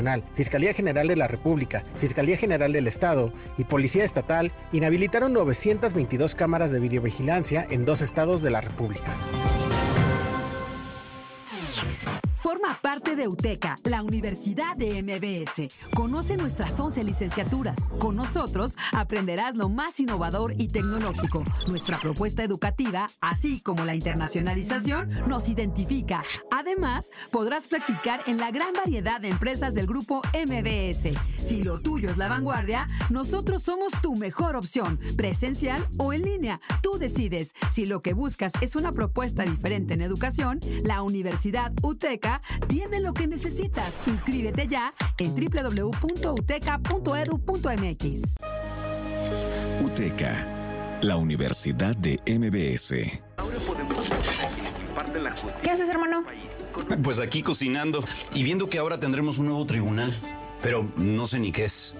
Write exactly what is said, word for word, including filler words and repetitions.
Fiscalía General de la República, Fiscalía General del Estado y Policía Estatal inhabilitaron novecientas veintidós cámaras de videovigilancia en dos estados de la República. Forma parte de UTECA, la Universidad de M B S. Conoce nuestras once licenciaturas. Con nosotros aprenderás lo más innovador y tecnológico. Nuestra propuesta educativa, así como la internacionalización, nos identifica. Además, podrás practicar en la gran variedad de empresas del grupo M B S. Si lo tuyo es la vanguardia, nosotros somos tu mejor opción, presencial o en línea. Tú decides. Si lo que buscas es una propuesta diferente en educación, la Universidad UTECA tiene lo que necesitas. Inscríbete ya en doble u doble u doble u punto uteca punto edu punto m x. UTECA, la Universidad de M B S. ¿Qué haces, hermano? Pues aquí cocinando y viendo que ahora tendremos un nuevo tribunal, pero no sé ni qué es.